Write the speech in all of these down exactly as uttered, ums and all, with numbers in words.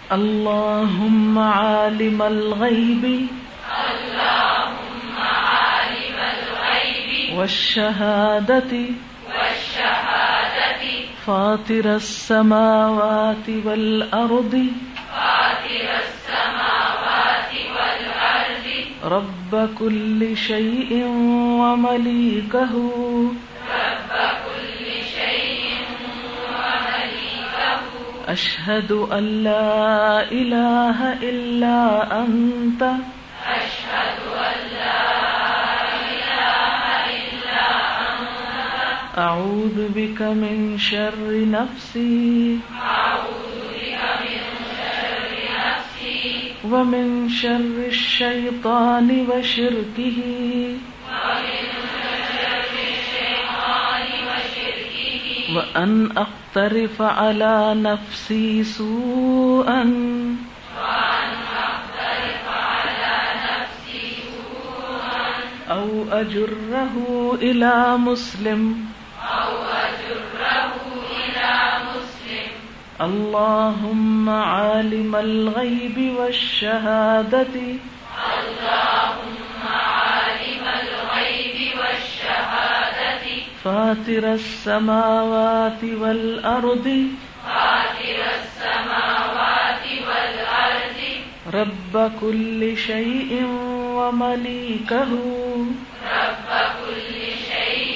اللهم عالم الغيب اللهم عالم الغيب والشهادة والشهادة فاطر السماوات والأرض فاطر السماوات والأرض رب كل شيء ومليكه رب كل شيء ومليكه أشهد أن لا إله إلا أنت أشهد أن لا إله إلا أنت أعوذ بك من شر نفسي أعوذ بك من شر نفسي ومن شر الشيطان وشركه ومن شر الشيطان وشركه وأن أقترف على نفسي سوءا وأن أقترف على نفسي سوءا أو أجره إلى مسلم أو أجره إلى مسلم اللهم عالم الغيب والشهادة اللهم عالم الغيب والشهادة فاطر السماوات والأرض فاطر السماوات والأرض رب كل شيء ومليكه رب كل شيء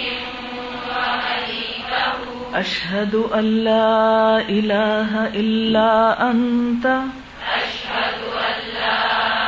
ومليكه أشهد أن لا إله إلا أنت أشهد أن لا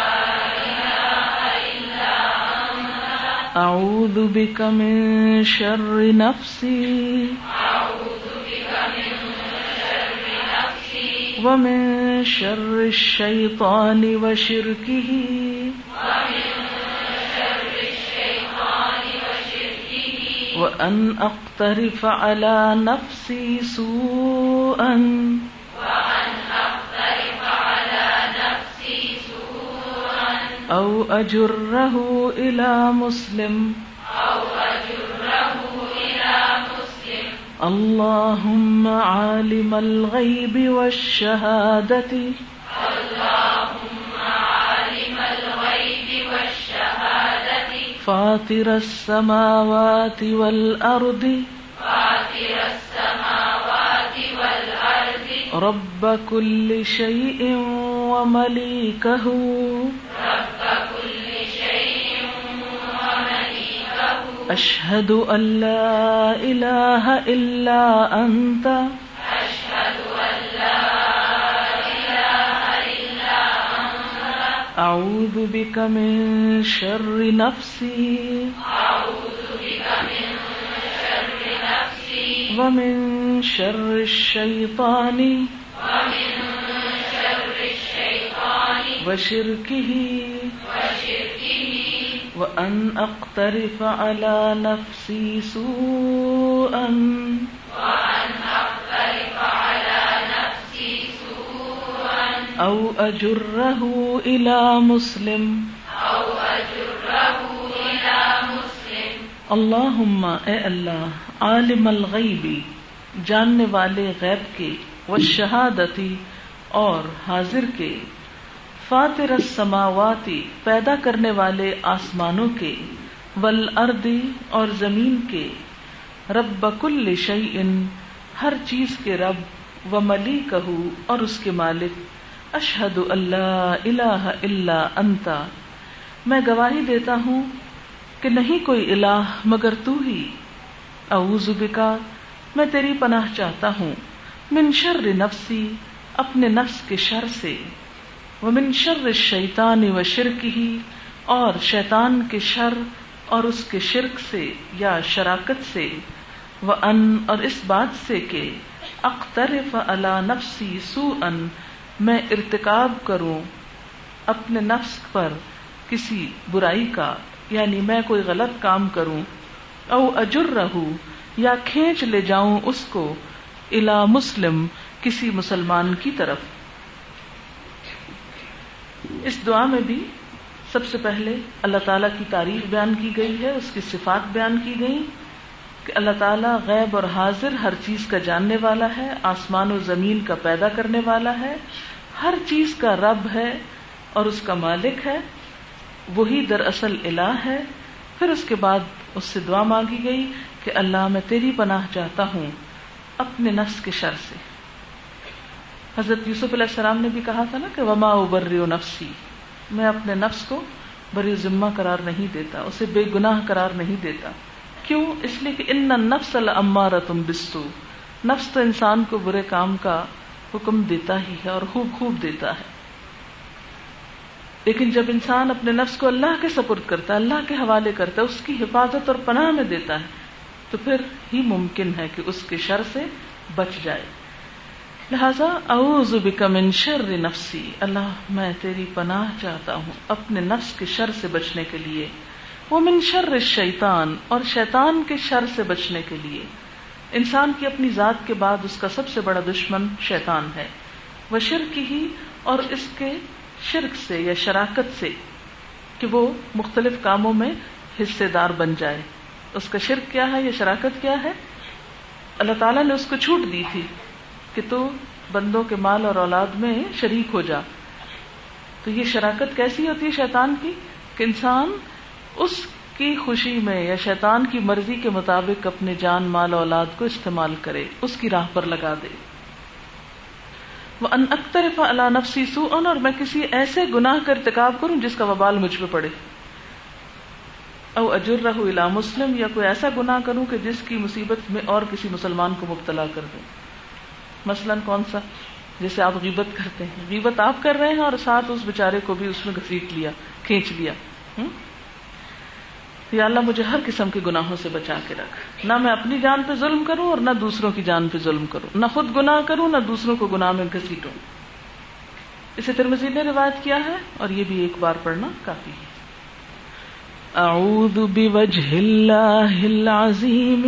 إله إلا أنت أعوذ بك من شر نفسي أعوذ بك من شر نفسي ومن شر الشيطان وشركه ومن شر الشيطان وشركه وأن أقترف على نفسي سوءا وأن أقترف على نفسي سوءا أو أجره إلى مسلم أو أجره إلى مسلم اللهم عالم الغيب والشهادة اللهم عالم الغيب والشهادة فاطر السماوات والأرض فاطر السماوات والأرض رب كل شيء ومليكه رب كل شيء ومليكه أشهد أن لا إله إلا أنت أشهد أن لا إله إلا أنت أعوذ بك من شر نفسي أعوذ بك من شر نفسي ومن شر الشيطان ومن شر الشيطان وشركه وشركه وأن أقترف على نفسي سوءا وأن أقترف على نفسي سوءا أو أجره إلى مسلم أو أجره إلى مسلم اللہم اے اللہ عالم الغیبی جاننے والے غیب کے والشہادتی اور حاضر کے فاطر السماواتی پیدا کرنے والے آسمانوں کے والارضی اور زمین کے رب کل شیء ہر چیز کے رب وملیکہ اور اس کے مالک اشہد ان لا الہ الا انت میں گواہی دیتا ہوں کہ نہیں کوئی الہ مگر تو ہی اعوذ بکا میں تیری پناہ چاہتا ہوں من شر نفسی اپنے نفس کے شر سے ومن شر الشیطان وشرکہ اور شیطان کے شر اور اس کے شرک سے یا شراکت سے وان اور اس بات سے کہ اقترف علی نفسی سوءا میں ارتکاب کروں اپنے نفس پر کسی برائی کا یعنی میں کوئی غلط کام کروں او اجرہ یا کھینچ لے جاؤں اس کو الی مسلم کسی مسلمان کی طرف. اس دعا میں بھی سب سے پہلے اللہ تعالیٰ کی تعریف بیان کی گئی ہے، اس کی صفات بیان کی گئی کہ اللہ تعالیٰ غیب اور حاضر ہر چیز کا جاننے والا ہے، آسمان و زمین کا پیدا کرنے والا ہے، ہر چیز کا رب ہے اور اس کا مالک ہے، وہی دراصل الہ ہے. پھر اس کے بعد اس سے دعا مانگی گئی کہ اللہ میں تیری پناہ چاہتا ہوں اپنے نفس کے شر سے. حضرت یوسف علیہ السلام نے بھی کہا تھا نا کہ وما ابرئ نفسی، میں اپنے نفس کو بری ذمہ قرار نہیں دیتا، اسے بے گناہ قرار نہیں دیتا. کیوں؟ اس لیے کہ ان النفس لامارۃ بالسوء، نفس تو انسان کو برے کام کا حکم دیتا ہی ہے اور خوب خوب دیتا ہے. لیکن جب انسان اپنے نفس کو اللہ کے سپرد کرتا ہے، اللہ کے حوالے کرتا ہے، اس کی حفاظت اور پناہ میں دیتا ہے، تو پھر ہی ممکن ہے کہ اس کے شر سے بچ جائے. لہذا اعوذ بک من شر نفسی، اللہ میں تیری پناہ چاہتا ہوں اپنے نفس کے شر سے بچنے کے لیے. وہ من شر الشیطان، اور شیطان کے شر سے بچنے کے لیے. انسان کی اپنی ذات کے بعد اس کا سب سے بڑا دشمن شیطان ہے. وہ شرک ہی، اور اس کے شرک سے یا شراکت سے کہ وہ مختلف کاموں میں حصے دار بن جائے. اس کا شرک کیا ہے یا شراکت کیا ہے؟ اللہ تعالیٰ نے اس کو چھوٹ دی تھی کہ تو بندوں کے مال اور اولاد میں شریک ہو جا. تو یہ شراکت کیسی ہوتی ہے شیطان کی کہ انسان اس کی خوشی میں یا شیطان کی مرضی کے مطابق اپنے جان مال اولاد کو استعمال کرے، اس کی راہ پر لگا دے. وَأَنْ أَقْتَرِفَ عَلَى نَفْسِي سُوءًا، اور میں کسی ایسے گناہ کا ارتکاب کروں جس کا وبال مجھ پہ پڑے. او اجرہ الی مسلم، یا کوئی ایسا گناہ کروں کہ جس کی مصیبت میں اور کسی مسلمان کو مبتلا کر دوں. مثلاً کون سا؟ جیسے آپ غیبت کرتے ہیں، غیبت آپ کر رہے ہیں اور ساتھ اس بیچارے کو بھی اس میں گھسیٹ لیا، کھینچ لیا. یا اللہ مجھے ہر قسم کے گناہوں سے بچا کے رکھ، نہ میں اپنی جان پہ ظلم کروں اور نہ دوسروں کی جان پہ ظلم کروں، نہ خود گناہ کروں نہ دوسروں کو گناہ میں گھسیٹوں. اسے ترمذی نے روایت کیا ہے اور یہ بھی ایک بار پڑھنا کافی ہے. اعوذ بوجہ اللہ العظیم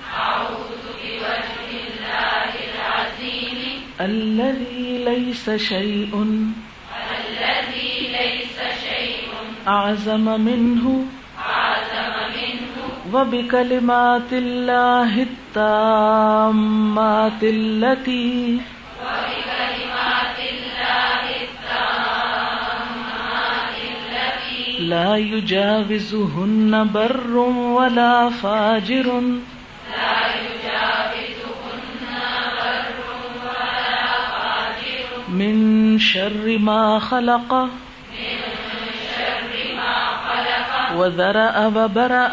الذی لیس شیء اعظم منہ وبکلمات اللہ التامات التی لا یجاوزہن بر ولا فاجر من شر ما خلق وذرأ وبرأ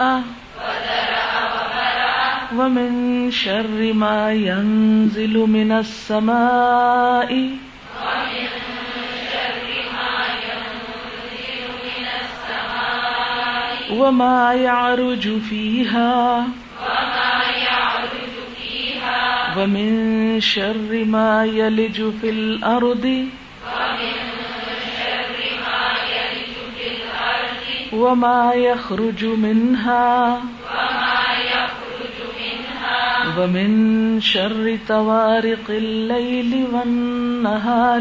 ومن شر ما ينزل من السماء وما يعرج فيها ومن شر ما يلج في الأرض وما يخرج منها ومن شر طوارق الليل والنهار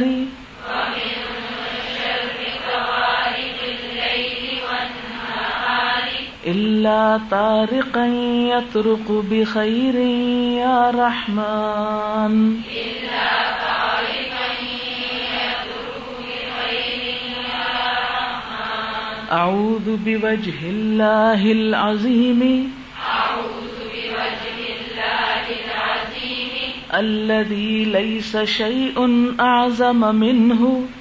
إلا طارقا يطرق بخير يا رحمن أعوذ بوجه الله العظيم الذي ليس شيء أعظم منه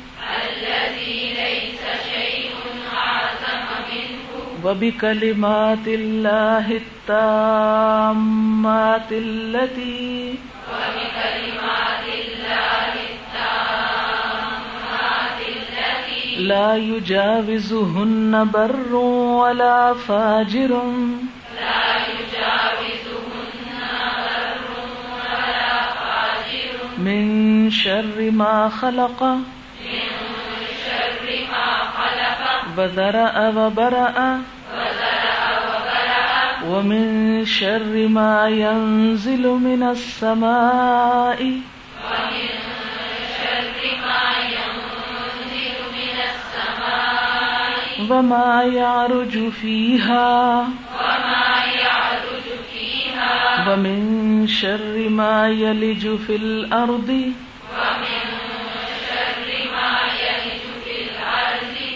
وبكلمات الله التامات التي لا يجاوزهن بر ولا فاجر من شر ما خلق وذرأ وبرأ ومن شر ما ينزل من السماء وما يعرج فيها ومن شر ما يلج في الأرض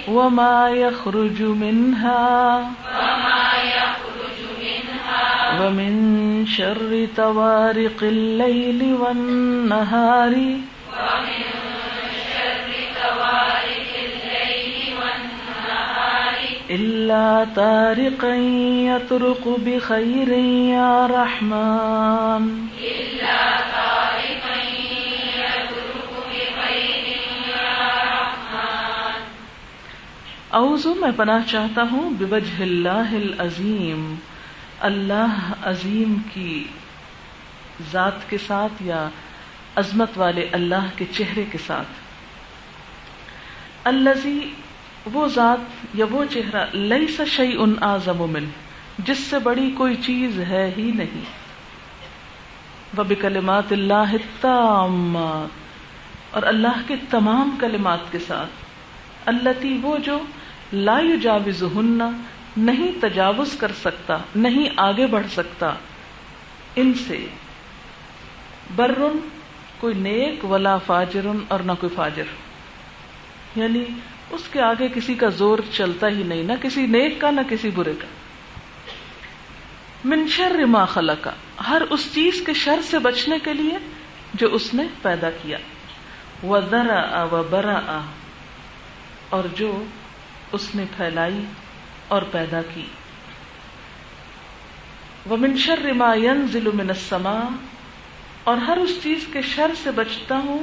وما يخرج منها وما يخرج منها ومن شر طوارق الليل والنهار ومن شر طوارق الليل والنهار إلا طارقا يطرق بخير يا رحمن إلا طارقا يطرق بخير يا رحمن. اعوذ میں پناہ چاہتا ہوں بوجہ اللہ العظیم، اللہ عظیم کی ذات کے ساتھ یا عظمت والے اللہ کے چہرے کے ساتھ. الذی وہ ذات یا وہ چہرہ لیس شیء اعظم منہ جس سے بڑی کوئی چیز ہے ہی نہیں. وبکلمات اللہ التامات اور اللہ کے تمام کلمات کے ساتھ. التی وہ جو لا یجاوزہن نہیں تجاوز کر سکتا، نہیں آگے بڑھ سکتا ان سے. برن کوئی نیک ولا فاجرن اور نہ کوئی فاجر، یعنی اس کے آگے کسی کا زور چلتا ہی نہیں، نہ کسی نیک کا نہ کسی برے کا. من شر ما خلق ہر اس چیز کے شر سے بچنے کے لیے جو اس نے پیدا کیا. وذرأ وبرأ اور جو اس نے پھیلائی اور پیدا کی. ومن شر ما ينزل من السماء اور ہر اس چیز کے شر سے بچتا ہوں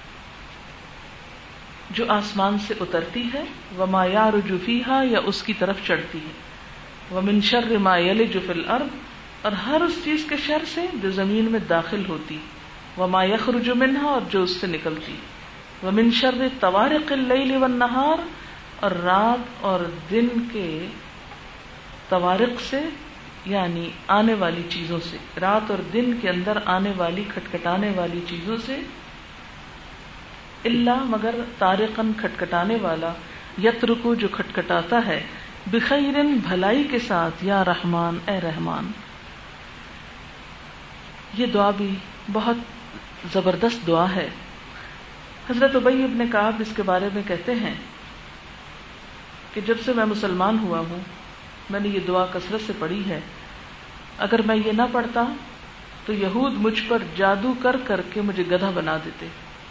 جو آسمان سے اترتی ہے. وما يعرج فيها یا اس کی طرف چڑھتی ہے. ومن شر ما يلج في الارض اور ہر اس چیز کے شر سے جو زمین میں داخل ہوتی. وما يخرج منها اور جو اس سے نکلتی. ومن شر طوارق الليل والنهار اور رات اور دن کے طوارق سے یعنی آنے والی چیزوں سے، رات اور دن کے اندر آنے والی کھٹکھٹانے والی چیزوں سے. اللہ مگر طارقن کھٹکھٹانے والا، یترکو جو کھٹکھٹاتا ہے، بخیرن بھلائی کے ساتھ، یا رحمان اے رحمان. یہ دعا بھی بہت زبردست دعا ہے. حضرت ابی ابن کعب اس کے بارے میں کہتے ہیں کہ جب سے میں مسلمان ہوا ہوں میں نے یہ دعا کثرت سے پڑھی ہے. اگر میں یہ نہ پڑھتا تو یہود مجھ پر جادو کر کر کے مجھے گدھا بنا دیتے.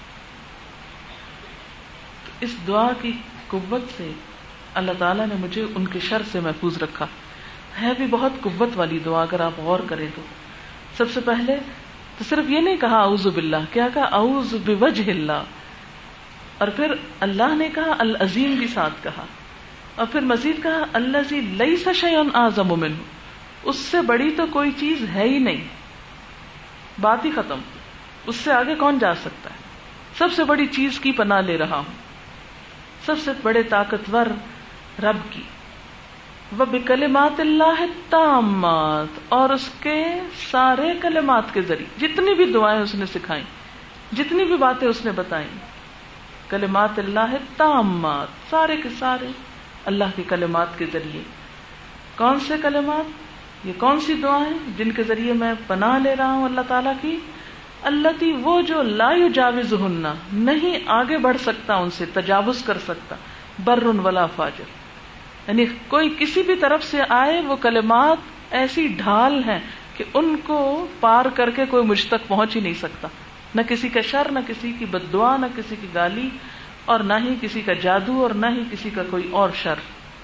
تو اس دعا کی قوت سے اللہ تعالیٰ نے مجھے ان کے شر سے محفوظ رکھا. ہے بھی بہت قوت والی دعا اگر آپ غور کریں تو. سب سے پہلے تو صرف یہ نہیں کہا اعوذ باللہ، کیا کہا اعوذ بوجہ اللہ، اور پھر اللہ نے کہا العظیم بھی ساتھ کہا، اور پھر مزید کہا الذی لیس شیء اعظم منہ، اس سے بڑی تو کوئی چیز ہے ہی نہیں. بات ہی ختم، اس سے آگے کون جا سکتا ہے. سب سے بڑی چیز کی پناہ لے رہا ہوں، سب سے بڑے طاقتور رب کی. وبکلمات اللہ التامات اور اس کے سارے کلمات کے ذریعے، جتنی بھی دعائیں اس نے سکھائیں، جتنی بھی باتیں اس نے بتائیں، کلمات اللہ التامات سارے کے سارے اللہ کے کلمات کے ذریعے. کون سے کلمات؟ یہ کون سی دعائیں جن کے ذریعے میں پناہ لے رہا ہوں اللہ تعالیٰ کی؟ التی وہ جو لا یجاوزہن نہیں آگے بڑھ سکتا ان سے، تجاوز کر سکتا. برن ولا فاجر یعنی کوئی کسی بھی طرف سے آئے، وہ کلمات ایسی ڈھال ہیں کہ ان کو پار کر کے کوئی مجھ تک پہنچ ہی نہیں سکتا. نہ کسی کا شر، نہ کسی کی بد دعا، نہ کسی کی گالی، اور نہ ہی کسی کا جادو، اور نہ ہی کسی کا کوئی اور شر.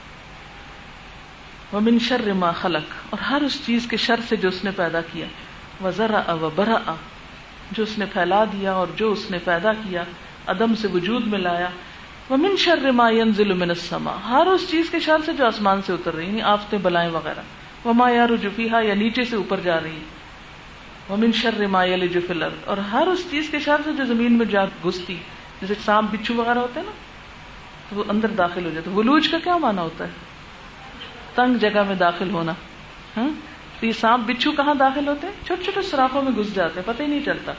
ومن شر ما خلق اور ہر اس چیز کے شر سے جو اس نے پیدا کیا. وذرأ وبرأ جو اس نے پھیلا دیا اور جو اس نے پیدا کیا، عدم سے وجود میں لایا. ومن شر ما ينزل من السماء ہر اس چیز کے شر سے جو آسمان سے اتر رہی، یعنی آفتیں بلائیں وغیرہ. وما يعرج فيها یا نیچے سے اوپر جا رہی. ومن شر ما يلج في الارض اور ہر اس چیز کے شر سے جو زمین میں جا گھستی، جیسے سانپ بچھو وغیرہ ہوتے ہیں نا، تو وہ اندر داخل ہو جاتے. ولوج کا کیا معنی ہوتا ہے؟ تنگ جگہ میں داخل ہونا. ہاں تو یہ سانپ بچھو کہاں داخل ہوتے ہیں؟ چھوٹے چھوٹے سوراخوں میں گھس جاتے ہیں، پتہ ہی نہیں چلتا.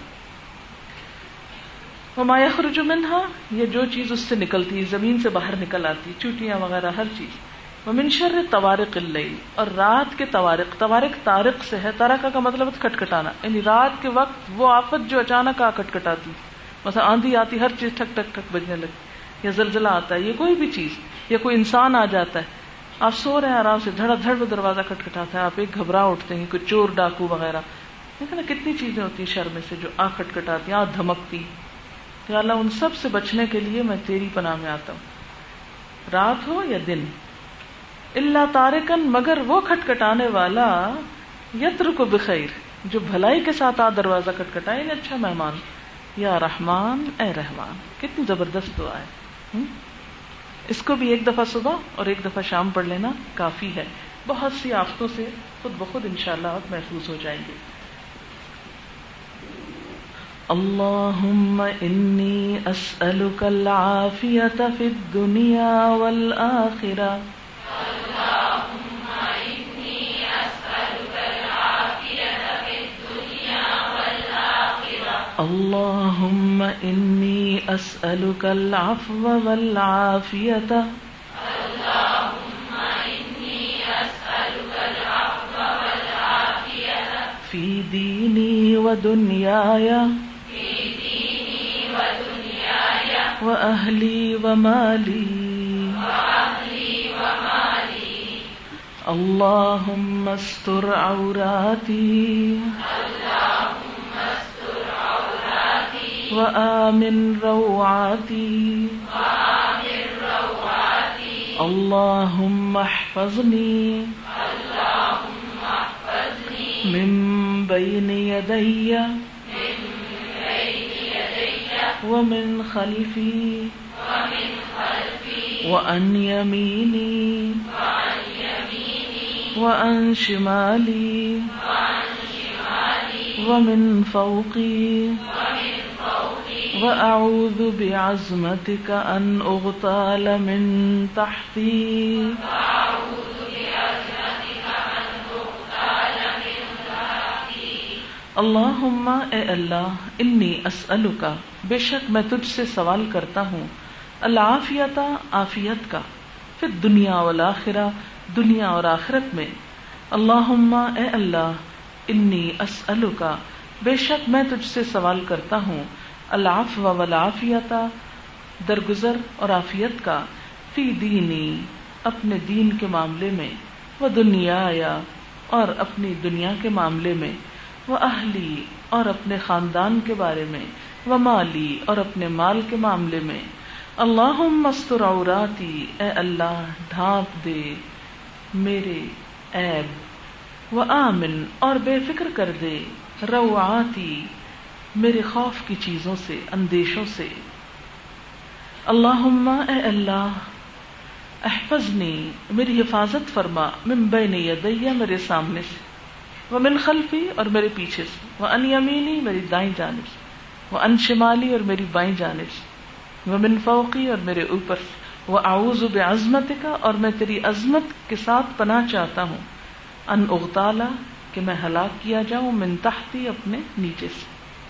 وما يخرج منها یہ جو چیز اس سے نکلتی، زمین سے باہر نکل آتی، چوٹیاں وغیرہ ہر چیز. ومن شر طوارق اللیل اور رات کے طوارق. طوارق طارق سے ہے، طارق کا مطلب ہے کھٹکھٹانا، یعنی رات کے وقت وہ آفت جو اچانک آ کھٹکھٹاتی، مثلا آندھی آتی، ہر چیز ٹھک ٹھک ٹھک بجنے لگتی. یا زلزلہ آتا ہے، یہ کوئی بھی چیز، یا کوئی انسان آ جاتا ہے، آپ سو رہے ہیں آرام سے، دھڑا دھڑ وہ دروازہ کھٹکھٹاتا ہے، آپ ایک گھبرا اٹھتے ہیں، کوئی چور ڈاکو وغیرہ، دیکھیں نا کتنی چیزیں ہوتی ہیں شر میں سے جو آ کھٹکھٹاتی ہیں، آ دھمکتی. یا اللہ ان سب سے بچنے کے لیے میں تیری پناہ میں آتا ہوں، رات ہو یا دن. اللہ تارکن، مگر وہ کھٹکھٹانے والا، یترک بخیر، جو بھلائی کے ساتھ آ دروازہ کھٹکھٹائے، یعنی اچھا مہمان. یا رحمان، اے رحمان، کتنی زبردست دعا ہے. اس کو بھی ایک دفعہ صبح اور ایک دفعہ شام پڑھ لینا کافی ہے، بہت سی آفتوں سے خود بخود انشاءاللہ آپ محفوظ ہو جائیں گے. اللہم انی اسألک العافیۃ فی الدنیا والآخرہ. اللہم انی اسألک العفو والعافیۃ فی دینی و دنیای و اہلی و مالی. اللہم استر عوراتی وآمن روعاتی. اللہم احفظنی من بین یدی ومن خلفی وعن یمینی وعن شمالی ومن فوقی وأعوذ بعظمتك أن أغتال من تحتي. اللہم، اے اللہ، انی اسألک، بے شک میں تجھ سے سوال کرتا ہوں، العافیت، عافیت کا، فی الدنیا والآخرہ، دنیا اور آخرت میں. اللہم، اے اللہ، انی اسألک، بے شک میں تجھ سے سوال کرتا ہوں، العفو والعافیت، درگزر اور عافیت کا، فی دینی، اپنے دین کے معاملے میں، و دنیایا، اور اپنی دنیا کے معاملے میں، و اہلی، اور اپنے خاندان کے بارے میں، و مالی، اور اپنے مال کے معاملے میں. اللہم استر عوراتی، اے اللہ ڈھانپ دے میرے عیب، و آمن، اور بے فکر کر دے، روعاتی، میرے خوف کی چیزوں سے، اندیشوں سے. اللہم، اے اللہ، احفظنی، میری حفاظت فرما، من بین یدی، میرے سامنے سے، ومن خلفی، اور میرے پیچھے سے، وعن یمینی، میری دائیں جانب سے، وعن شمالی، اور میری بائیں جانب سے، ومن فوقی، اور میرے اوپر سے، واعوذ بعظمتک، اور میں تیری عظمت کے ساتھ پناہ چاہتا ہوں، ان اغتالا، کہ میں ہلاک کیا جاؤں، من تحتی، اپنے نیچے سے.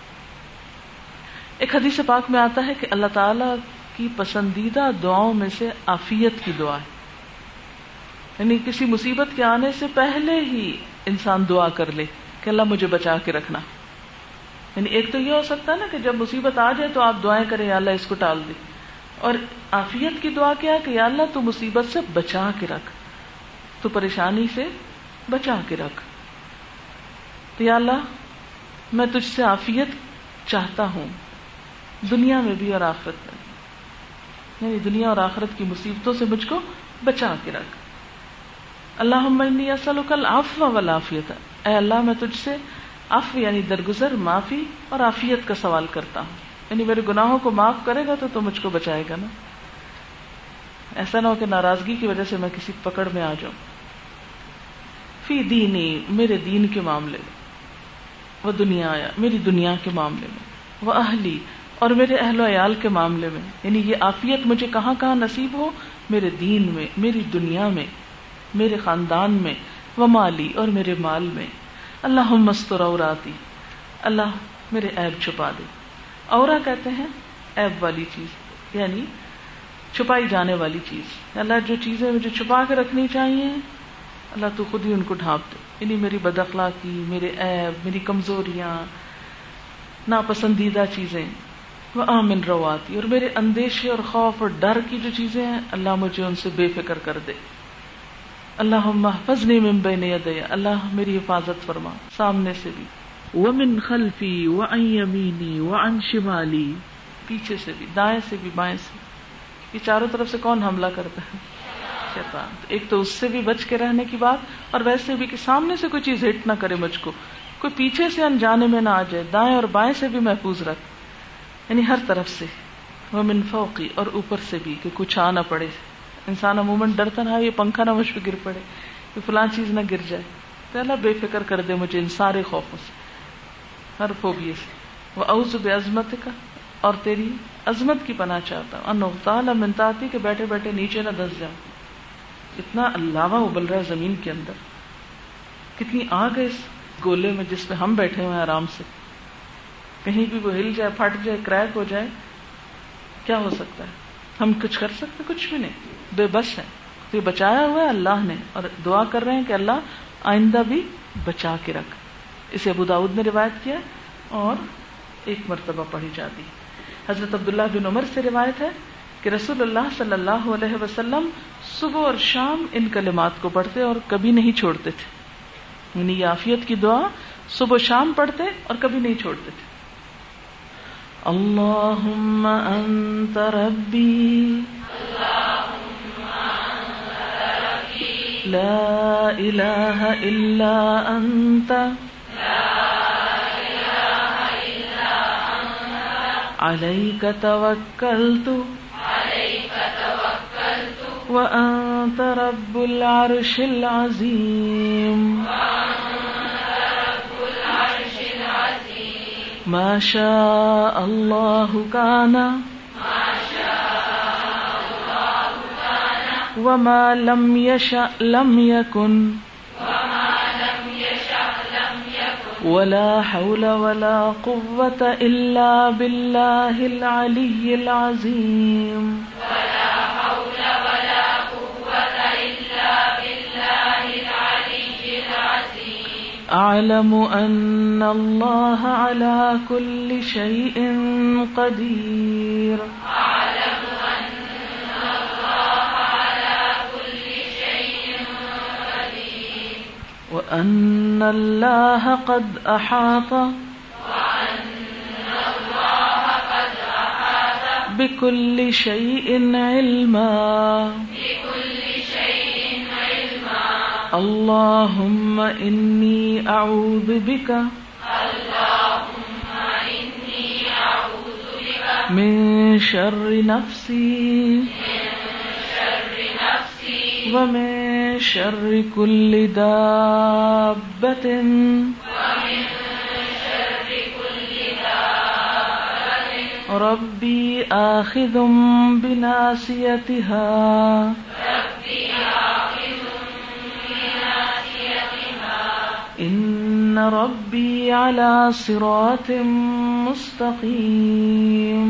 ایک حدیث پاک میں آتا ہے کہ اللہ تعالی کی پسندیدہ دعاؤں میں سے عافیت کی دعا ہے، یعنی کسی مصیبت کے آنے سے پہلے ہی انسان دعا کر لے کہ اللہ مجھے بچا کے رکھنا. یعنی ایک تو یہ ہو سکتا ہے نا کہ جب مصیبت آ جائے تو آپ دعائیں کریں یا اللہ اس کو ٹال دے، اور عافیت کی دعا کیا کہ یا اللہ تو مصیبت سے بچا کے رکھ، تو پریشانی سے بچا کے رکھ. تو یا اللہ میں تجھ سے عافیت چاہتا ہوں، دنیا میں بھی اور آخرت میں بھی، یعنی دنیا اور آخرت کی مصیبتوں سے مجھ کو بچا کے رکھ. اللہم انی اسألک العفو والعافیت، اے اللہ میں تجھ سے عفو یعنی درگزر، معافی اور عافیت کا سوال کرتا ہوں، یعنی میرے گناہوں کو معاف کرے گا تو تو مجھ کو بچائے گا نا. ایسا نہ ہو کہ ناراضگی کی وجہ سے میں کسی پکڑ میں آ جاؤں. فی دینی، میرے دین کے معاملے میں، وہ دنیا آیا، میری دنیا کے معاملے میں، وہ اہلی، اور میرے اہل و عیال کے معاملے میں. یعنی یہ عافیت مجھے کہاں کہاں نصیب ہو، میرے دین میں، میری دنیا میں، میرے خاندان میں، و مالی، اور میرے مال میں. اللہم استر عوراتی، اللہ میرے عیب چھپا دے. عورا کہتے ہیں عیب والی چیز، یعنی چھپائی جانے والی چیز. اللہ جو چیزیں مجھے چھپا کے رکھنی چاہیے اللہ تو خود ہی ان کو ڈھانپ دے. یعنی میری بد اخلاقی، میرے عیب، میری کمزوریاں، ناپسندیدہ چیزیں، وآمن رواتی، اور میرے اندیشے اور خوف اور ڈر کی جو چیزیں ہیں اللہ مجھے ان سے بے فکر کر دے. اللہم احفظنی من بین یدی، اللہ میری حفاظت فرما سامنے سے بھی، ومن خلفی وعن یمینی وعن شمالی، پیچھے سے بھی، دائیں سے بھی، بائیں سے. یہ چاروں طرف سے کون حملہ کرتا ہے؟ شیطان. ایک تو اس سے بھی بچ کے رہنے کی بات، اور ویسے بھی کہ سامنے سے کوئی چیز ہٹ نہ کرے مجھ کو، کوئی پیچھے سے انجانے میں نہ آ جائے. دائیں اور بائیں سے بھی محفوظ رکھ، یعنی ہر طرف سے. ومن فوقی، اور اوپر سے بھی کہ کچھ آ نہ پڑے. انسان عموماً ڈرتا نہ یہ پنکھا نہ مجھ پہ گر پڑے، کہ فلاں چیز نہ گر جائے. تو اللہ بے فکر کر دے مجھے ان سارے خوفوں سے، ہر فوبیے سے. وَأَعُوذُ بِعَظْمَتِكَ، اور تیری عظمت کی پناہ چاہتا ہوں. ان اغتال من تحتی، کہ بیٹھے بیٹھے نیچے نہ دھس جاؤں. اتنا لاوا ابل رہا ہے زمین کے اندر، کتنی آگ ہے اس گولے میں جس پہ ہم بیٹھے ہوئے ہیں آرام سے. کہیں بھی وہ ہل جائے، پھٹ جائے، کریک ہو جائے، کیا ہو سکتا ہے؟ ہم کچھ کر سکتے؟ کچھ بھی نہیں، بے بس ہیں. تو یہ بچایا ہوا ہے اللہ نے، اور دعا کر رہے ہیں کہ اللہ آئندہ بھی بچا کے رکھ. اسے ابو داؤد نے روایت کیا اور ایک مرتبہ پڑھی جاتی. حضرت عبداللہ بن عمر سے روایت ہے کہ رسول اللہ صلی اللہ علیہ وسلم صبح اور شام ان کلمات کو پڑھتے اور کبھی نہیں چھوڑتے تھے. یعنی عافیت کی دعا صبح و شام پڑھتے اور کبھی نہیں چھوڑتے تھے. اللہم انت ربی لا الہ الا انت علیک توکلت وانت رب العرش العظیم ما شاء اللہ کان وما لم یشأ لم یکن ولا حول ولا قوة الا باللہ العلی العظیم اعلم ان اللہ علی کل شیء قدیر وان اللہ قد احاط بکل شیء علما اللہم انی اعوذ بک من شر نفسی ومن شر کل دابۃ ربی آخذ بناصیتها ان ربی علی صراط مستقیم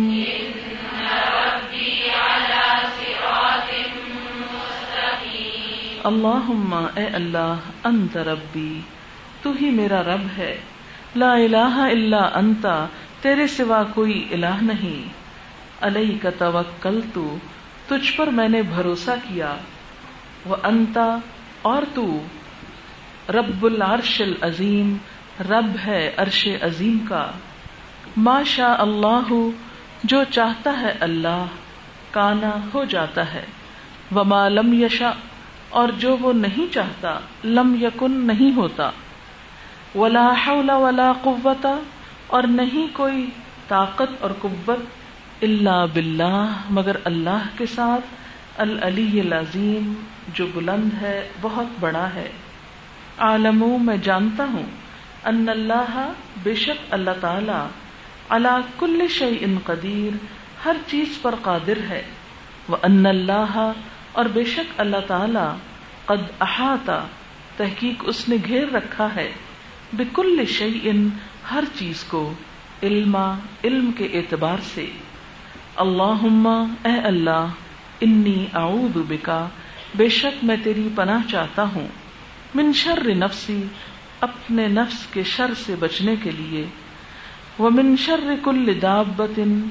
اللہم اے اللہ انت ربی تو ہی میرا رب ہے، لا الہ الا انت تیرے سوا کوئی الہ نہیں، علیک توکلت تجھ پر میں نے بھروسہ کیا، وانت اور تو رب العرش العظیم رب ہے عرش عظیم کا، ما شاء اللہ جو چاہتا ہے اللہ کانا ہو جاتا ہے، وما لم یشاء اور جو وہ نہیں چاہتا لم یکن نہیں ہوتا، ولا حول ولا قوت اور نہیں کوئی طاقت اور قوت الا باللہ مگر اللہ کے ساتھ، العلی العظیم جو بلند ہے بہت بڑا ہے. عالموں میں جانتا ہوں، ان اللہ بے شک اللہ تعالی علی کل شیء قدیر ہر چیز پر قادر ہے، وان اللہ اور بے شک اللہ تعالی قد احاط تحقیق اس نے گھیر رکھا ہے، بکل شیء ہر چیز کو، علما علم کے اعتبار سے. اللہم اے اللہ انی اعوذ بکا بے شک میں تیری پناہ چاہتا ہوں، من شر نفسی اپنے نفس کے شر سے بچنے کے لیے، ومن شر کل دابۃ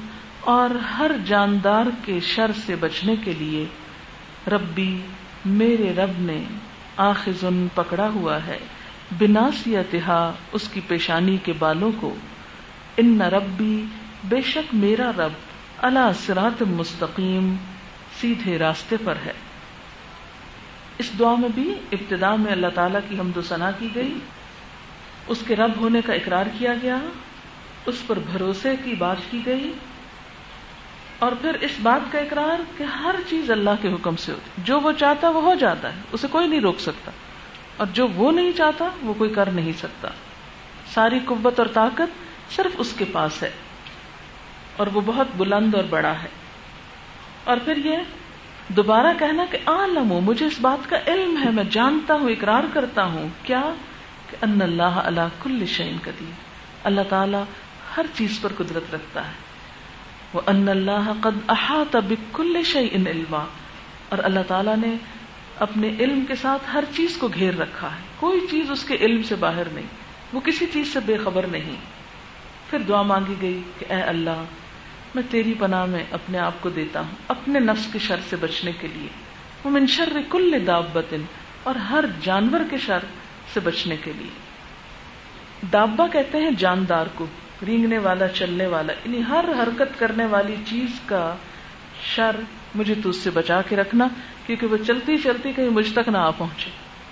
اور ہر جاندار کے شر سے بچنے کے لیے ربی میرے رب نے آخذن پکڑا ہوا ہے بناصیتہا اس کی پیشانی کے بالوں کو، ان ربی بے شک میرا رب علی صراط مستقیم سیدھے راستے پر ہے۔ اس دعا میں بھی ابتدا میں اللہ تعالیٰ کی حمد و ثنا کی گئی، اس کے رب ہونے کا اقرار کیا گیا، اس پر بھروسے کی بات کی گئی، اور پھر اس بات کا اقرار کہ ہر چیز اللہ کے حکم سے ہوتی، جو وہ چاہتا وہ ہو جاتا ہے، اسے کوئی نہیں روک سکتا، اور جو وہ نہیں چاہتا وہ کوئی کر نہیں سکتا، ساری قوت اور طاقت صرف اس کے پاس ہے، اور وہ بہت بلند اور بڑا ہے۔ اور پھر یہ دوبارہ کہنا کہ عالم، مجھے اس بات کا علم ہے، میں جانتا ہوں، اقرار کرتا ہوں، کیا کہ ان اللہ علی کل شیء قدیر، اللہ تعالی ہر چیز پر قدرت رکھتا ہے، وان اللہ قد احاط بكل شیء علما، اور اللہ تعالی نے اپنے علم کے ساتھ ہر چیز کو گھیر رکھا ہے، کوئی چیز اس کے علم سے باہر نہیں، وہ کسی چیز سے بے خبر نہیں۔ پھر دعا مانگی گئی کہ اے اللہ میں تیری پناہ میں اپنے آپ کو دیتا ہوں اپنے نفس کے شر سے بچنے کے لیے، ومن شر کل دابۃ، اور ہر جانور کے شر سے بچنے کے لیے۔ دابہ کہتے ہیں جاندار کو، رینگنے والا، چلنے والا، یعنی ہر حرکت کرنے والی چیز کا شر مجھے تو اس سے بچا کے رکھنا، کیونکہ وہ چلتی چلتی کہیں مجھ تک نہ آ پہنچے۔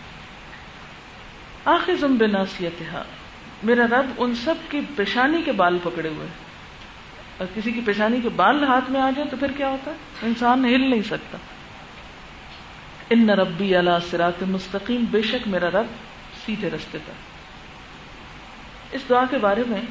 آخذ بناصیتہا، میرا رب ان سب کی پیشانی کے بال پکڑے ہوئے، اور کسی کی پیشانی کے بال ہاتھ میں آ جائے تو پھر کیا ہوتا ہے، انسان ہل نہیں سکتا۔ ان ربی علی صراط مستقیم، بے شک میرا رب سیدھے راستے پر۔ اس دعا کے بارے میں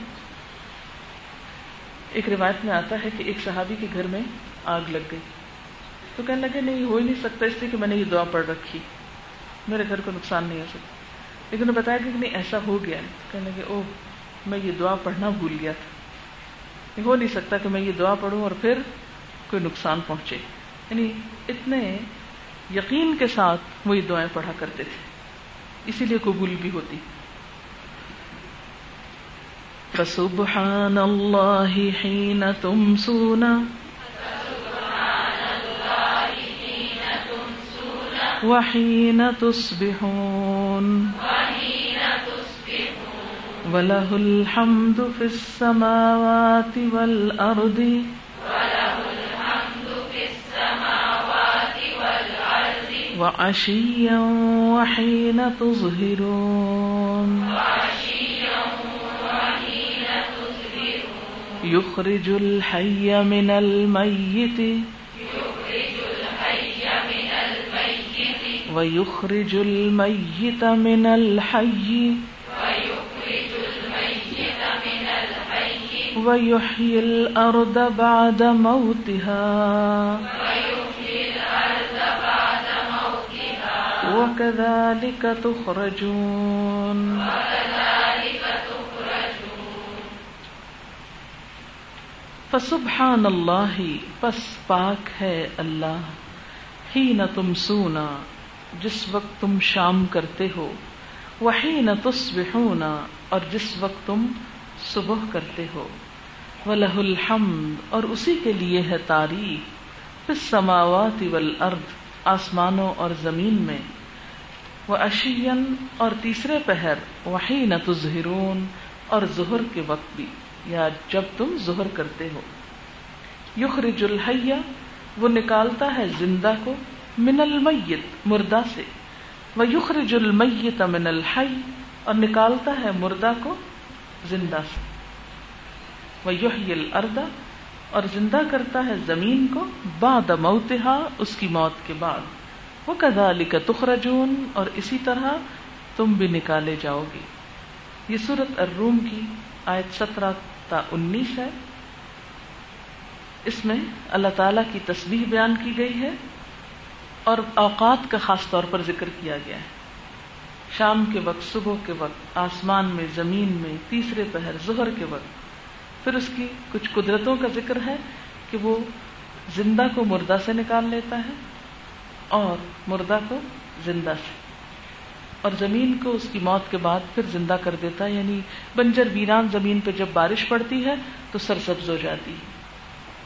ایک روایت میں آتا ہے کہ ایک صحابی کے گھر میں آگ لگ گئی، تو کہنے لگے نہیں ہو ہی نہیں سکتا، اس لیے کہ میں نے یہ دعا پڑھ رکھی، میرے گھر کو نقصان نہیں ہو سکتا۔ لیکن انہوں نے بتایا کہ نہیں ایسا ہو گیا ہے، کہنے لگے اوہ میں یہ دعا پڑھنا بھول گیا تھا، ہو نہیں سکتا کہ میں یہ دعا پڑھوں اور پھر کوئی نقصان پہنچے، یعنی اتنے یقین کے ساتھ وہ یہ دعائیں پڑھا کرتے تھے، اسی لیے قبول بھی ہوتی۔ فسبحان اللہ حین تمسون وحین تصبحون وَلَهُ الْحَمْدُ فِي السَّمَاوَاتِ وَالْأَرْضِ وَعَشِيًّا وَحِينَ تُظْهِرُونَ يُخْرِجُ الْحَيَّ مِنَ الْمَيِّتِ وَيُخْرِجُ الْمَيِّتَ مِنَ الْحَيِّ وَيُحْيِي الْأَرْضَ بَعْدَ مَوْتِهَا وَكَذَلِكَ تُخْرَجُونَ۔ فسبحان اللہ، پس پاک ہے اللہ، حین تمسون، جس وقت تم شام کرتے ہو، وحین تصبحون، اور جس وقت تم صبح کرتے ہو، وَلَهُ الْحَمْدُ، اور اسی کے لیے ہے تعریف، فِي السَّمَاوَاتِ وَالْأَرْضِ، آسمانوں اور زمین میں، وَعَشِيًّا، اور تیسرے پہر، وَحِينَ تُظْهِرُونَ، اور ظہر کے وقت بھی، یا جب تم ظہر کرتے ہو۔ یخرج الحی، وہ نکالتا ہے زندہ کو، من المیت، مردہ سے، ویخرج المیت من الحی، اور نکالتا ہے مردہ کو زندہ سے، ویحیی الارض، اور زندہ کرتا ہے زمین کو، بعد موتها، اس کی موت کے بعد، وَكَذَلِكَ تُخْرَجُونَ، اور اسی طرح تم بھی نکالے جاؤ گے۔ یہ سورۃ الروم کی آیت سترہ تا انیس ہے، اس میں اللہ تعالیٰ کی تسبیح بیان کی گئی ہے اور اوقات کا خاص طور پر ذکر کیا گیا ہے، شام کے وقت، صبح کے وقت، آسمان میں، زمین میں، تیسرے پہر، ظہر کے وقت۔ پھر اس کی کچھ قدرتوں کا ذکر ہے کہ وہ زندہ کو مردہ سے نکال لیتا ہے اور مردہ کو زندہ سے، اور زمین کو اس کی موت کے بعد پھر زندہ کر دیتا ہے، یعنی بنجر ویران زمین پہ جب بارش پڑتی ہے تو سرسبز ہو جاتی ہے،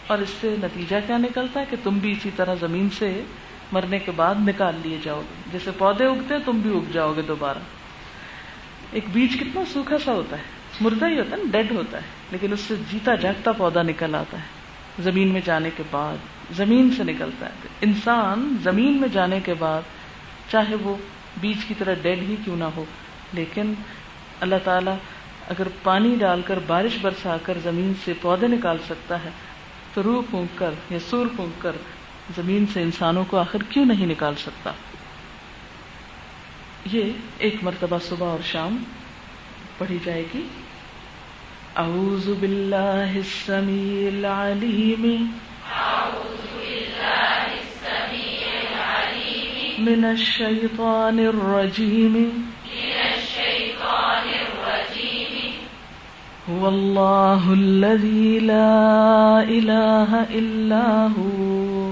اور اس سے نتیجہ کیا نکلتا ہے کہ تم بھی اسی طرح زمین سے مرنے کے بعد نکال لیے جاؤ گے. جیسے پودے اگتے ہیں تم بھی اگ جاؤ گے دوبارہ. ایک بیج کتنا سوکھا سا ہوتا ہے, مردہ ہی ہوتا ہے نا, ڈیڈ ہوتا ہے, لیکن اس سے جیتا جاگتا پودا نکل آتا ہے زمین میں جانے کے بعد. زمین سے نکلتا ہے. انسان زمین میں جانے کے بعد چاہے وہ بیج کی طرح ڈیڈ ہی کیوں نہ ہو, لیکن اللہ تعالیٰ اگر پانی ڈال کر بارش برسا کر زمین سے پودے نکال سکتا ہے تو روح پھونک کر یا سور پھونک کر زمین سے انسانوں کو آخر کیوں نہیں نکال سکتا. یہ ایک مرتبہ صبح اور شام پڑھی جائے گی. اعوذ باللہ السمیع العلیم من الشیطان الرجیم هو اللہ الذی لا الہ الا هو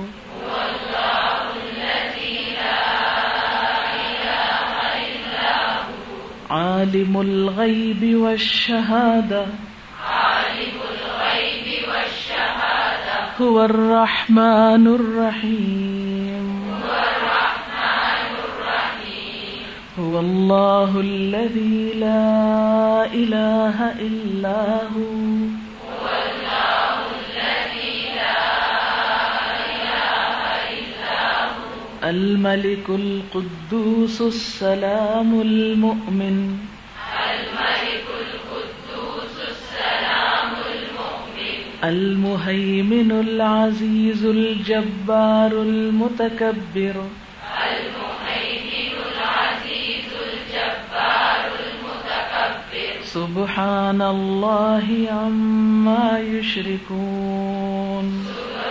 عالم الغیب والشہادہ هو الرحمن الرحیم هو اللہ الذی لا الہ الا هو الملك القدوس السلام المؤمن المهيمن العزيز الجبار المتكبر سبحان الله عما يشركون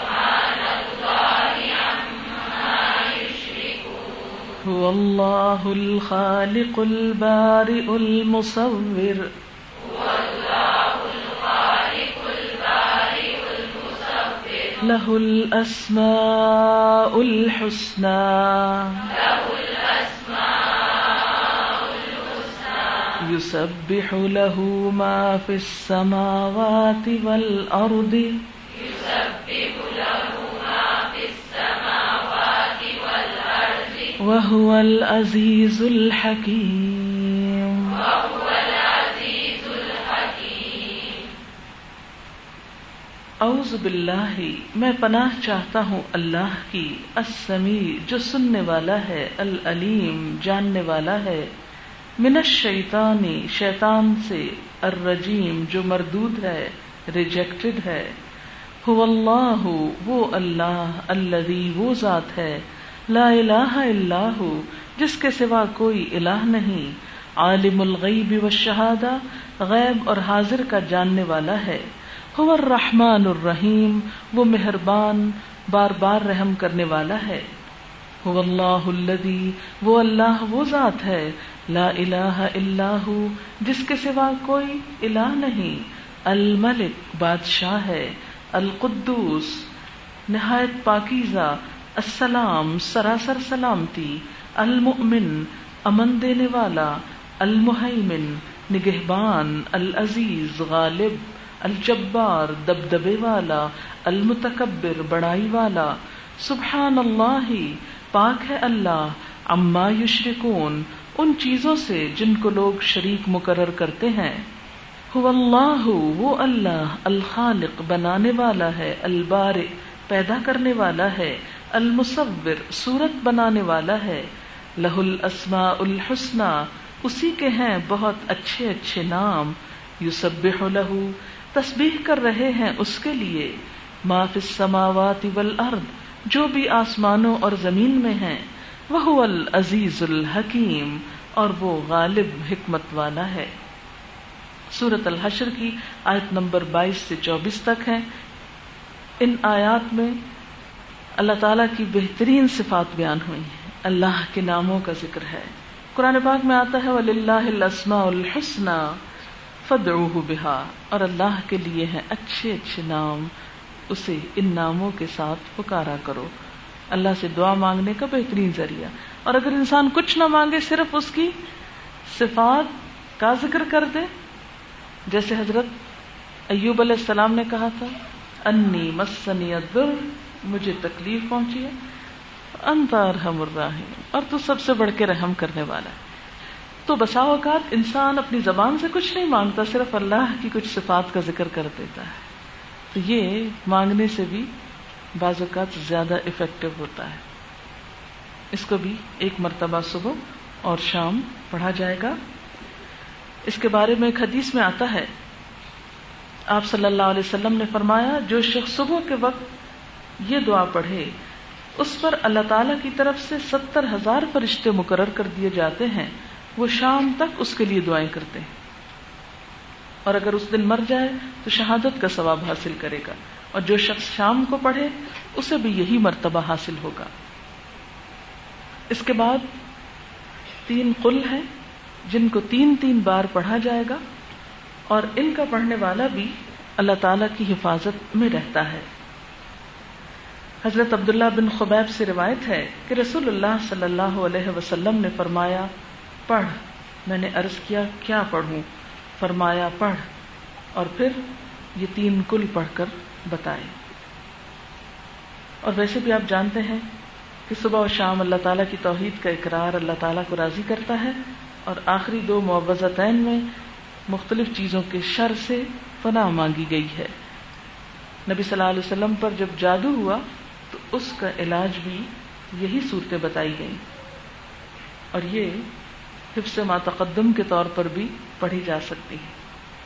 هو الله الخالق البارئ المصور له الأسماء الحسنى يسبح له ما في السماوات والأرض وهو العزيز الحكيم. اعوذ باللہ میں پناہ چاہتا ہوں اللہ کی, السمیع جو سننے والا ہے, العلیم جاننے والا ہے, من الشیطانی شیطان سے, الرجیم جو مردود ہے ریجیکٹڈ ہے, هو اللہ وہ اللہ, الذی وہ ذات ہے, لا الہ الا ہو جس کے سوا کوئی الہ نہیں, عالم الغیب والشہادہ غیب اور حاضر کا جاننے والا ہے, هو الرحمن الرحیم وہ مہربان بار بار رحم کرنے والا ہے, هو اللہ الذی وہ اللہ وہ ذات ہے, لا الہ الا ہو جس کے سوا کوئی الہ نہیں, الملک بادشاہ ہے, القدوس نہایت پاکیزہ, السلام سراسر سلامتی, المؤمن امن دینے والا, المہیمن نگہبان, العزیز غالب, الجبار دبدبے والا, المتکبر بڑائی والا, سبحان اللہ پاک ہے اللہ, عما یشرکون ان چیزوں سے جن کو لوگ شریک مقرر کرتے ہیں, هو اللہ وہ اللہ, الخالق بنانے والا ہے, البارئ پیدا کرنے والا ہے, المصور صورت بنانے والا ہے, لہ الاسماء الحسنی اسی کے ہیں بہت اچھے اچھے نام, یسبح لہ تسبیح کر رہے ہیں اس کے لیے, ما فی السماوات والارض جو بھی آسمانوں اور زمین میں ہیں, وہو العزیز الحکیم اور وہ غالب حکمت والا ہے. سورۃ الحشر کی آیت نمبر بائیس سے چوبیس تک ہے. ان آیات میں اللہ تعالیٰ کی بہترین صفات بیان ہوئی ہیں, اللہ کے ناموں کا ذکر ہے. قرآن پاک میں آتا ہے وَلِلَّهِ الْأَسْمَاءُ الْحُسْنَى فَادْعُوهُ بِهَا, اور اللہ کے لیے ہیں اچھے اچھے نام, اسے ان ناموں کے ساتھ پکارا کرو. اللہ سے دعا مانگنے کا بہترین ذریعہ. اور اگر انسان کچھ نہ مانگے صرف اس کی صفات کا ذکر کر دے, جیسے حضرت ایوب علیہ السلام نے کہا تھا انی مسنی الضر، مجھے تکلیف پہنچی ہے، انت ارحم الراحمین، اور تو سب سے بڑھ کے رحم کرنے والا ہے۔ تو بسا اوقات انسان اپنی زبان سے کچھ نہیں مانگتا، صرف اللہ کی کچھ صفات کا ذکر کر دیتا ہے، تو یہ مانگنے سے بھی بعض اوقات زیادہ افیکٹو ہوتا ہے۔ اس کو بھی ایک مرتبہ صبح اور شام پڑھا جائے گا۔ اس کے بارے میں ایک حدیث میں آتا ہے، آپ صلی اللہ علیہ وسلم نے فرمایا، جو شخص صبح کے وقت یہ دعا پڑھے اس پر اللہ تعالی کی طرف سے ستر ہزار فرشتے مقرر کر دیے جاتے ہیں، وہ شام تک اس کے لیے دعائیں کرتے ہیں، اور اگر اس دن مر جائے تو شہادت کا ثواب حاصل کرے گا، اور جو شخص شام کو پڑھے اسے بھی یہی مرتبہ حاصل ہوگا۔ اس کے بعد تین قل ہیں جن کو تین تین بار پڑھا جائے گا، اور ان کا پڑھنے والا بھی اللہ تعالی کی حفاظت میں رہتا ہے۔ حضرت عبداللہ بن خبیب سے روایت ہے کہ رسول اللہ صلی اللہ علیہ وسلم نے فرمایا، پڑھ۔ میں نے عرض کیا کیا پڑھوں؟ فرمایا پڑھ، اور پھر یہ تین کل پڑھ کر بتائے۔ اور ویسے بھی آپ جانتے ہیں کہ صبح و شام اللہ تعالیٰ کی توحید کا اقرار اللہ تعالیٰ کو راضی کرتا ہے، اور آخری دو معوذتین میں مختلف چیزوں کے شر سے پناہ مانگی گئی ہے۔ نبی صلی اللہ علیہ وسلم پر جب جادو ہوا تو اس کا علاج بھی یہی صورتیں بتائی گئیں، اور یہ حفظ ما تقدم کے طور پر بھی پڑھی جا سکتی ہے۔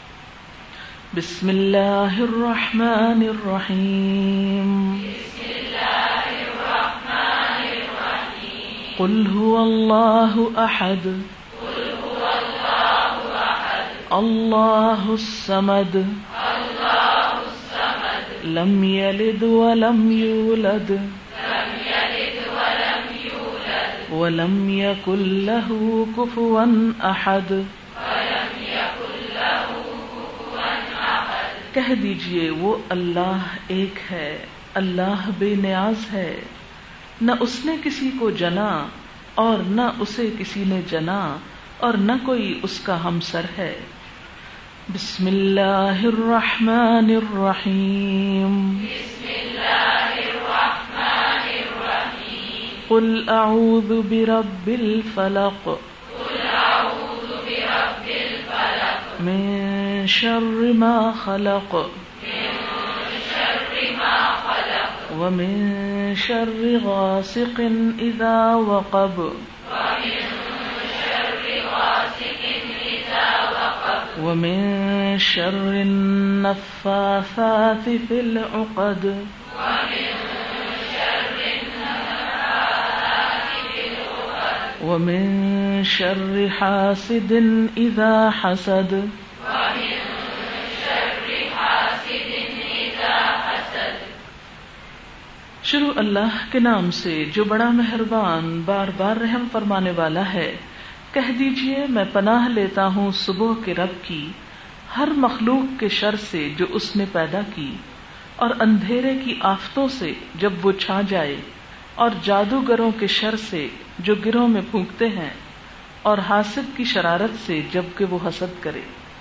بسم اللہ الرحمن الرحیم، بسم اللہ الرحمن الرحیم، قل هو اللہ احد، قل هو اللہ احد، اللہ الصمد، اللہ الصمد، لم یلد ولم یولد لم یلد ولم یولد، ولم یکن له کفوا احد۔ ولم یکن له کفوا احد۔ کہہ دیجئے وہ اللہ ایک ہے، اللہ بے نیاز ہے، نہ اس نے کسی کو جنا اور نہ اسے کسی نے جنا، اور نہ کوئی اس کا ہمسر ہے۔ بسم اللہ الرحمن الرحیم، بسم اللہ الرحمن الرحیم، قل اعوذ برب الفلق، قل اعوذ برب الفلق، من شر ما خلق، من شر ما خلق، ومن شر غاسق اذا وقب، ومن شر غاسق اذا وقب، ومن شر النفاثات في العقد، ومن شر النفاثات في العقد، ومن شر حاسد اذا حسد۔ ومن شر حاسد اذا حسد۔ شروع اللہ کے نام سے جو بڑا مہربان بار بار رحم فرمانے والا ہے۔ کہہ دیجئے میں پناہ لیتا ہوں صبح کے رب کی، ہر مخلوق کے شر سے جو اس نے پیدا کی، اور اندھیرے کی آفتوں سے جب وہ چھا جائے، اور جادوگروں کے شر سے جو گروں میں پھونکتے ہیں، اور حاسد کی شرارت سے جب کہ وہ حسد کرے۔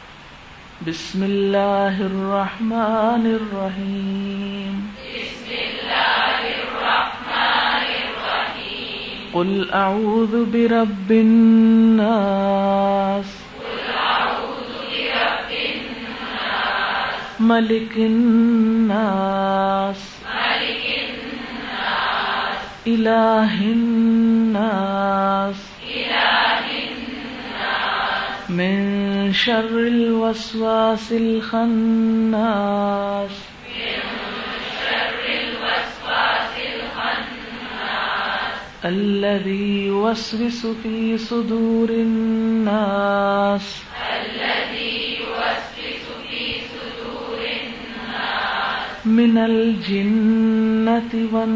بسم اللہ الرحمن الرحیم، بسم اللہ الرحمن الرحیم، قل اعوذ برب الناس، قل اعوذ برب الناس، ملک الناس، ملک الناس، الہ الناس، الہ الناس، من شر الوسواس الخناس، من شر الوسواس الخناس، الذي يوسوس في صدور الناس الذي يوسوس في صدور الناس، من الجنة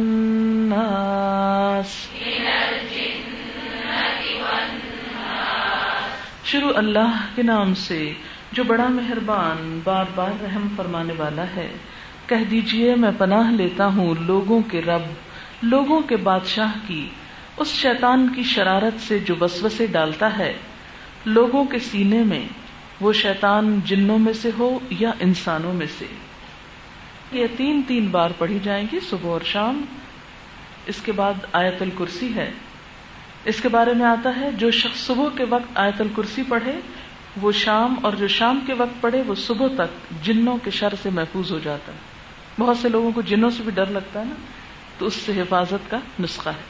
والناس۔ من الجنة والناس۔ شروع اللہ کے نام سے جو بڑا مہربان بار بار رحم فرمانے والا ہے۔ کہہ دیجئے میں پناہ لیتا ہوں لوگوں کے رب، لوگوں کے بادشاہ کی، اس شیطان کی شرارت سے جو وسوسے ڈالتا ہے لوگوں کے سینے میں، وہ شیطان جنوں میں سے ہو یا انسانوں میں سے۔ یہ تین تین بار پڑھی جائیں گی صبح اور شام. اس کے بعد آیت الکرسی ہے. اس کے بارے میں آتا ہے جو شخص صبح کے وقت آیت الکرسی پڑھے وہ شام، اور جو شام کے وقت پڑھے وہ صبح تک جنوں کے شر سے محفوظ ہو جاتا ہے. بہت سے لوگوں کو جنوں سے بھی ڈر لگتا ہے نا، تو اس سے حفاظت کا نسخہ ہے.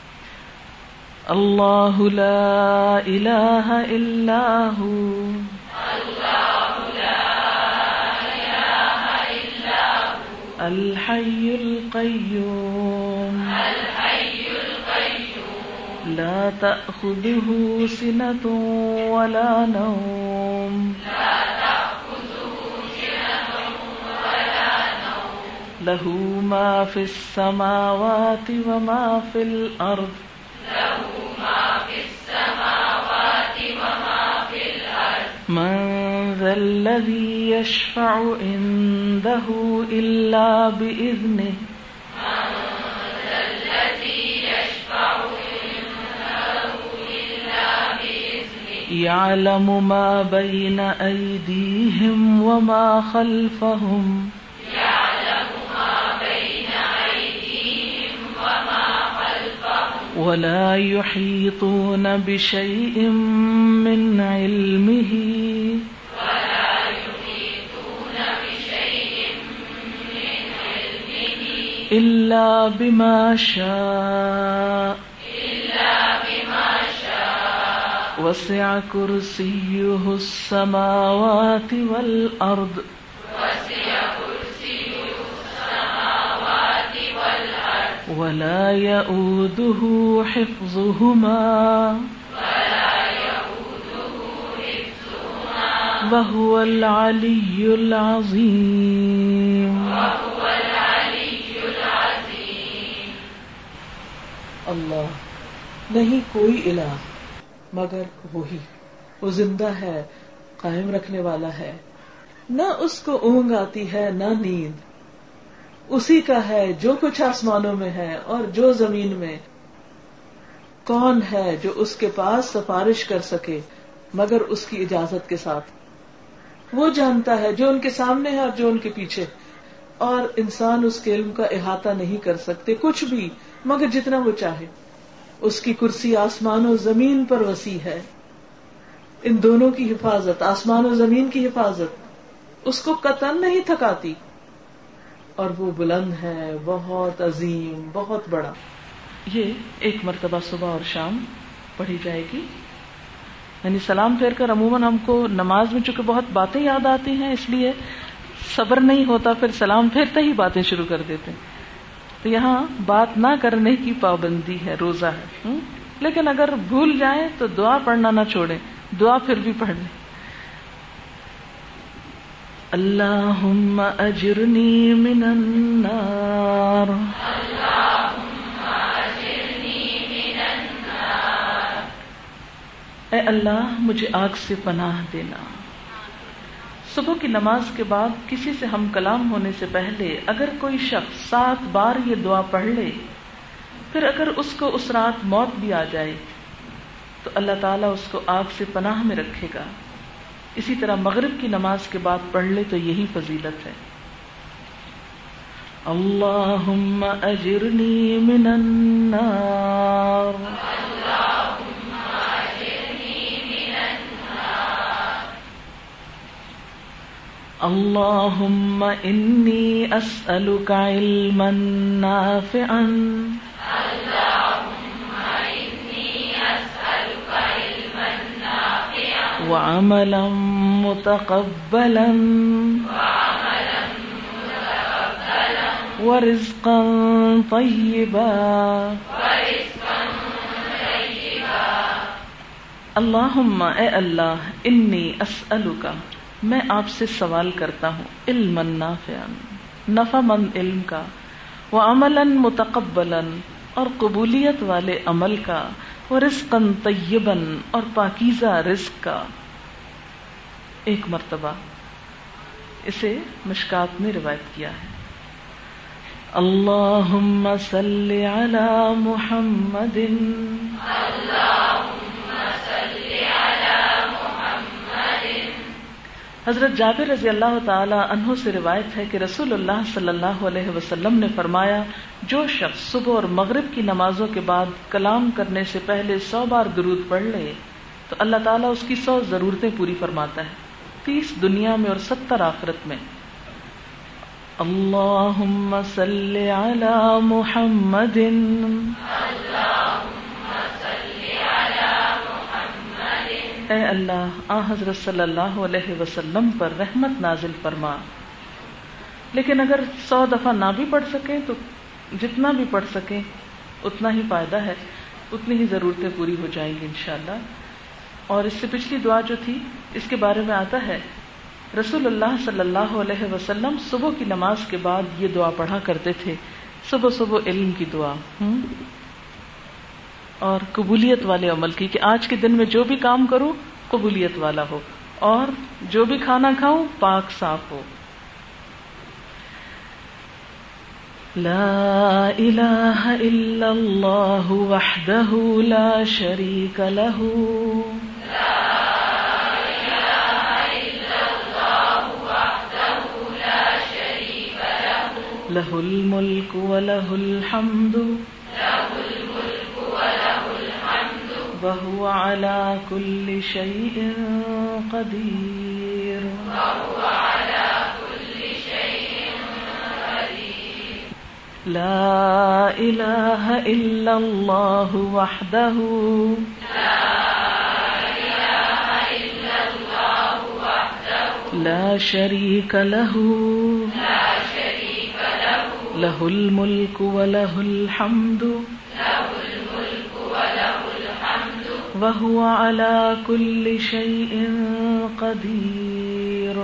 اللہ لا الہ الا ہو الحی القیوم لا تأخذه سنة ولا نوم له ما في السماوات وما في الأرض من ذا الذي يشفع عنده إلا بإذنه يعلم ما بين أيديهم وما خلفهم ولا يحيطون بشيء من علمه إلا بما شاء وسع كرسيه السماوات والأرض ولا يؤوده حفظهما وهو العلي العظيم. اللہ، نہیں کوئی الہ مگر وہی. وہ زندہ ہے، قائم رکھنے والا ہے. نہ اس کو اونگ آتی ہے نہ نیند. اسی کا ہے جو کچھ آسمانوں میں ہے اور جو زمین میں. کون ہے جو اس کے پاس سفارش کر سکے مگر اس کی اجازت کے ساتھ. وہ جانتا ہے جو ان کے سامنے ہے اور جو ان کے پیچھے، اور انسان اس کے علم کا احاطہ نہیں کر سکتے کچھ بھی مگر جتنا وہ چاہے. اس کی کرسی آسمان و زمین پر وسیع ہے. ان دونوں کی حفاظت، آسمان و زمین کی حفاظت اس کو قطعاً نہیں تھکاتی. اور وہ بلند ہے، بہت عظیم، بہت بڑا. یہ ایک مرتبہ صبح اور شام پڑھی جائے گی. یعنی سلام پھیر کر عموماً ہم کو نماز میں چونکہ بہت باتیں یاد آتی ہیں اس لیے صبر نہیں ہوتا، پھر سلام پھیرتے ہی باتیں شروع کر دیتے ہیں. تو یہاں بات نہ کرنے کی پابندی ہے، روزہ ہے. لیکن اگر بھول جائیں تو دعا پڑھنا نہ چھوڑیں، دعا پھر بھی پڑھ لیں. اللہم اجرنی من النار اے اللہ مجھے آگ سے پناہ دینا. صبح کی نماز کے بعد کسی سے ہم کلام ہونے سے پہلے اگر کوئی شخص سات بار یہ دعا پڑھ لے، پھر اگر اس کو اس رات موت بھی آ جائے تو اللہ تعالیٰ اس کو آگ سے پناہ میں رکھے گا. اسی طرح مغرب کی نماز کے بعد پڑھ لے تو یہی فضیلت ہے. اللہم اجرنی من النار اللہم انی اسألک علما نافعا وعملا متقبلا ورزقا طیبا. اللہم اے اللہ، انی اسألک میں آپ سے سوال کرتا ہوں، علما نافعا نفع مند علم کا، وعملا متقبلا اور قبولیت والے عمل کا، ورزقا طیبا اور پاکیزہ رزق کا. ایک مرتبہ اسے مشکات میں روایت کیا ہے. اللہم صلی علی محمد حضرت جابر رضی اللہ تعالی عنہ سے روایت ہے کہ رسول اللہ صلی اللہ علیہ وسلم نے فرمایا، جو شخص صبح اور مغرب کی نمازوں کے بعد کلام کرنے سے پہلے سو بار درود پڑھ لے تو اللہ تعالیٰ اس کی سو ضرورتیں پوری فرماتا ہے، تیس دنیا میں اور ستر آخرت میں۔ اللہم صلی علی محمد، اے اللہ آ حضرت صلی اللہ علیہ وسلم پر رحمت نازل فرما۔ لیکن اگر سو دفعہ نہ بھی پڑھ سکیں تو جتنا بھی پڑھ سکیں اتنا ہی فائدہ ہے، اتنی ہی ضرورتیں پوری ہو جائیں گی انشاءاللہ۔ اور اس سے پچھلی دعا جو تھی اس کے بارے میں آتا ہے، رسول اللہ صلی اللہ علیہ وسلم صبح کی نماز کے بعد یہ دعا پڑھا کرتے تھے، صبح صبح علم کی دعا اور قبولیت والے عمل کی، کہ آج کے دن میں جو بھی کام کروں قبولیت والا ہو، اور جو بھی کھانا کھاؤں پاک صاف ہو۔ لا الہ الا اللہ وحدہ لا شریک لہ، لہ الملک ولہ الحمد وهو على كل شيء قدير، لا إله إلا الله وحده لا شريك له، له الملك وله الحمد وهو على كل شيء قدير۔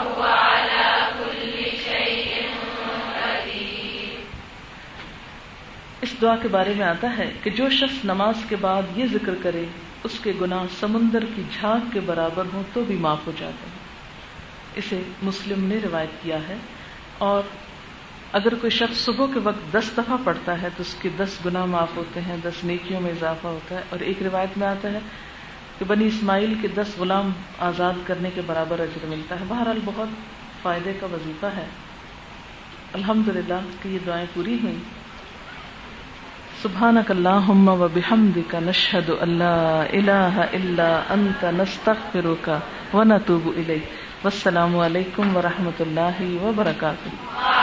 اس دعا کے بارے میں آتا ہے کہ جو شخص نماز کے بعد یہ ذکر کرے اس کے گناہ سمندر کی جھاگ کے برابر ہوں تو بھی معاف ہو جاتے ہیں۔ اسے مسلم نے روایت کیا ہے۔ اور اگر کوئی شخص صبح کے وقت دس دفعہ پڑھتا ہے تو اس کے دس گناہ معاف ہوتے ہیں، دس نیکیوں میں اضافہ ہوتا ہے۔ اور ایک روایت میں آتا ہے کہ بنی اسماعیل کے دس غلام آزاد کرنے کے برابر اجر ملتا ہے۔ بہرحال بہت فائدے کا وظیفہ ہے۔ الحمدللہ کہ یہ دعائیں پوری ہوئیں۔ سبحانک اللہم و بحمدک نشہد ان لا الہ الا انت نستغفرک و نتوب الیک۔ والسلام علیکم ورحمۃ اللہ وبرکاتہ۔